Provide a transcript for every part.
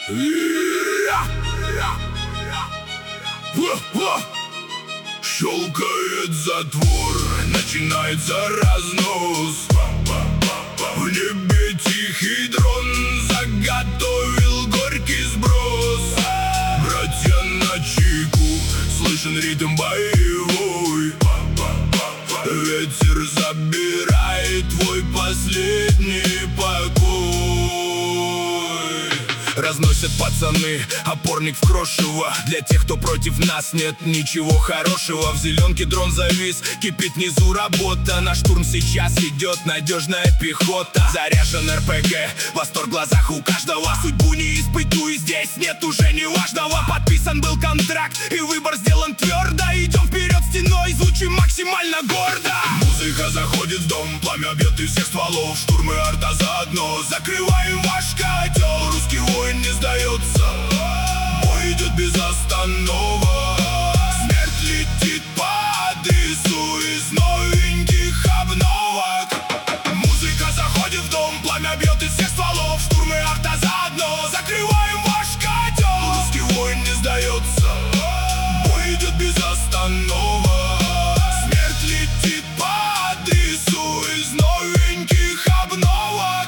Щелкает затвор, начинается разнос. В небе тихий дрон заготовил горький сброс. Братья на чеку, слышен ритм боевой. Ветер забирает твой последний покой. Разносят пацаны опорник в крошево. Для тех, кто против нас, нет ничего хорошего. В зеленке дрон завис, кипит внизу работа. На штурм сейчас идет надежная пехота. Заряжен РПГ, восторг в глазах у каждого. Судьбу не испытуй, здесь нет уже неважного. Подписан был контракт, и выбор сделан твердо. Идем вперед стеной, звучим максимально гордо. Музыка заходит в дом, пламя бьет из всех стволов. Штурм и арта заодно, закрываем ваш котел. Русский воин не сдается, бой идет без остановок. Смерть летит по адресу из новеньких обновок. Музыка заходит в дом, пламя бьет из всех стволов. Штурм и арта заодно, закрываем ваш котел. Русский воин не сдается, бой идет без остановок. Смерть летит по адресу из новеньких обновок.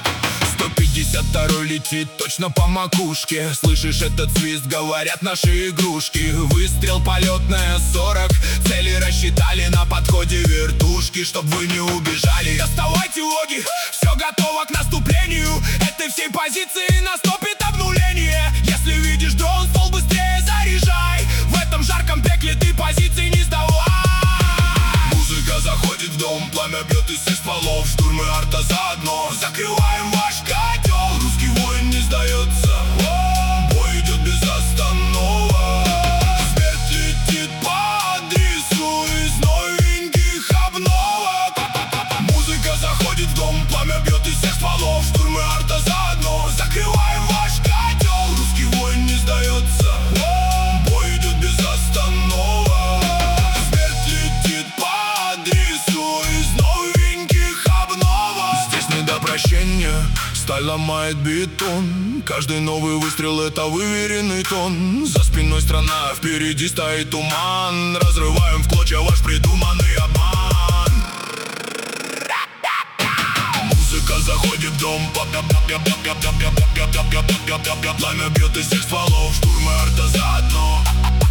152-й летит точно по макушке. Слышишь этот свист, говорят наши игрушки. Выстрел полетная 40, цели рассчитали, на подходе вертушки. Чтоб вы не убежали, доставайте логи, все готово к наступлению. Этой всей позиции наступит обнуление. Если видишь дрон, ствол быстрее заряжай. В этом жарком пекле ты позиции не сдавай. Музыка заходит в дом, пламя бьет из всех стволов. Штурм и арта заодно, закрываем ваш котел. Русский воин не сдается, бой идет без остановок. Смерть летит по адресу из новеньких обновок. Музыка заходит в дом, пламя бьет из всех стволов. Штурм и арта заодно, закрываем ваш котел. Русский воин не сдается, бой идет без остановок. Смерть летит по адресу из новеньких обновок. Здесь не до прощения, сталь ломает бетон. Каждый новый выстрел — это выверенный тон. За спиной страна, впереди стоит туман. Разрываем в клочья ваш придуманный обман. Музыка заходит в дом, пламя бьет из всех стволов. Штурм и арта заодно.